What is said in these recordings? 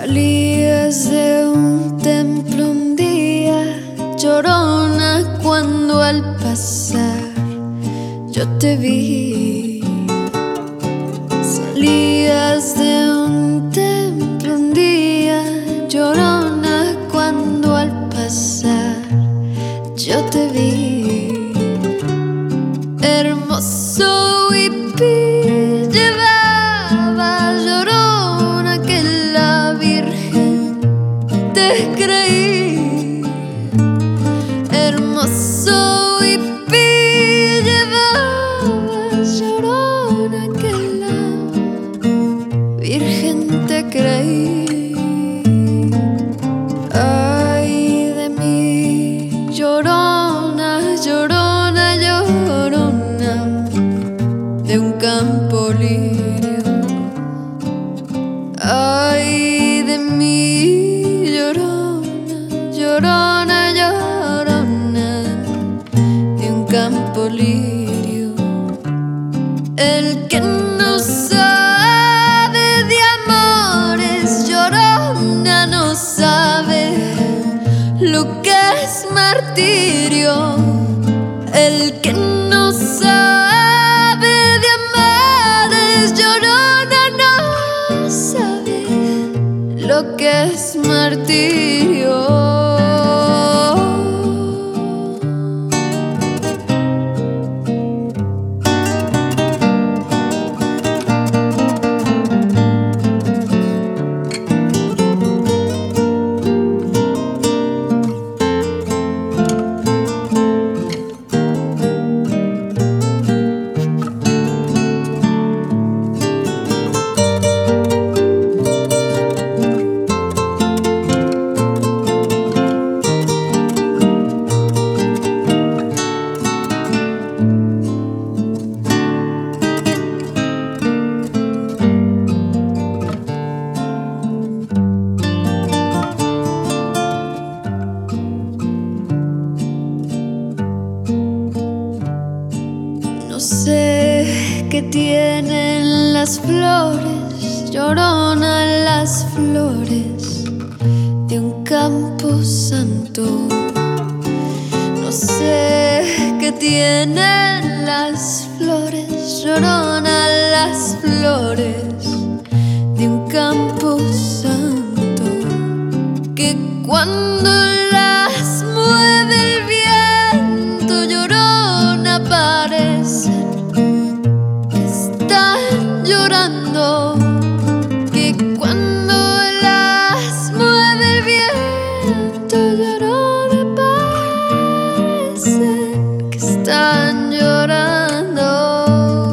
Salías de un templo un día, llorona, cuando al pasar yo te vi. Salías de un templo un día, llorona, cuando al pasar yo te vi. Hermoso hippie llevaba, llorona, que la Virgen te creí. Hermoso hippie llevaba, llorona, que la Virgen te creí. Ay de mí, llorona, llorona, llorona, de un campo lirio. Ay de mí, llorona, llorona, llorona, de un campo lirio. El que no sabe de amores, llorona, no sabe lo que es martirio. El que no sabe de amores, llorona, no sabe lo que es martirio. No sé qué tienen las flores, llorona, las flores de un campo santo. No sé qué tienen las flores, llorona, las flores de un campo santo, que cuando las mueve el viento, llorona, parecen que están llorando. Que cuando las mueve el viento, llorona, parecen que están llorando.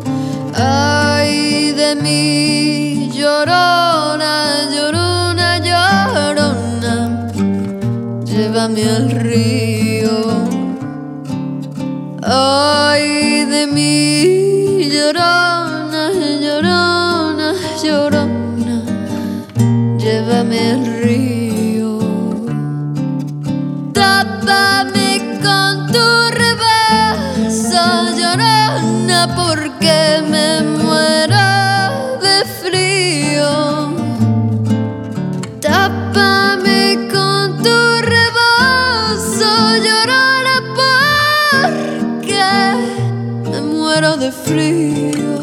Ay de mí, llorona, llorona, llorona, llévame al río. Ay de mí, llorona, llorona, llorona, llévame al río. Tápame con tu rebazo, llorona, porque me muero de frío. Tápame con tu rebozo, llorona, porque me muero de frío.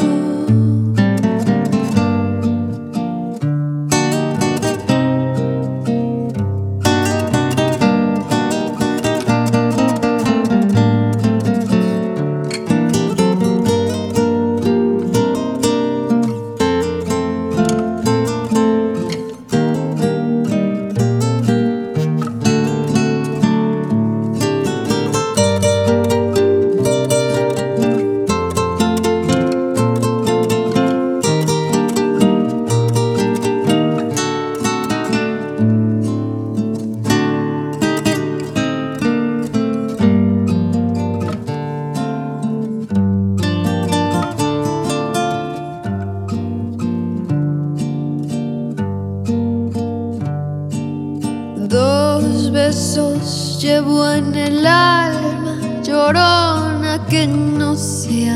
Dos besos llevo en el alma, llorona, que no se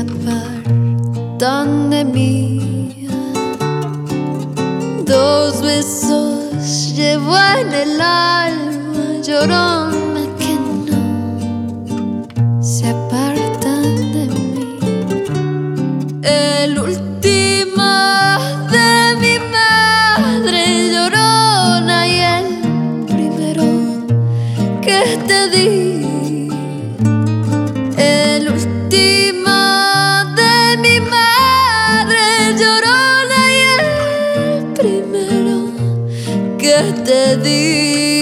apartan de mí. Dos besos llevo en el alma, llorona que no se apartan de mí. El último de mi madre, llorona, y el primero que te di. El último de mi madre, llorona, y el primero que te di.